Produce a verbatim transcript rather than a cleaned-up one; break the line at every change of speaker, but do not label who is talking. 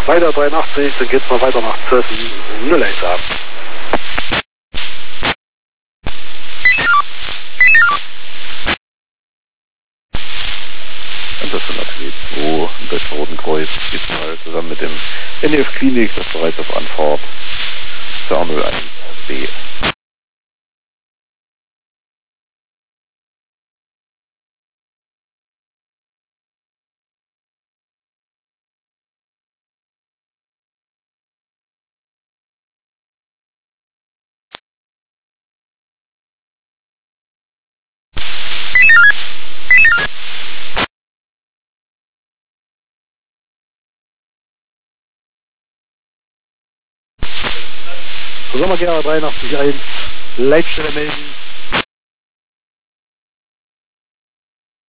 Weiter dreiundachtzig, dann geht's mal weiter nach zwölf null eins ab.
Und das ist der W zwei im Deutschen Roten Kreuz, geht mal zusammen mit dem N E F Klinik, das bereits auf Anfahrt zur A null eins B.
So, Sommergera dreiundachtzig eins, Leitstelle melden.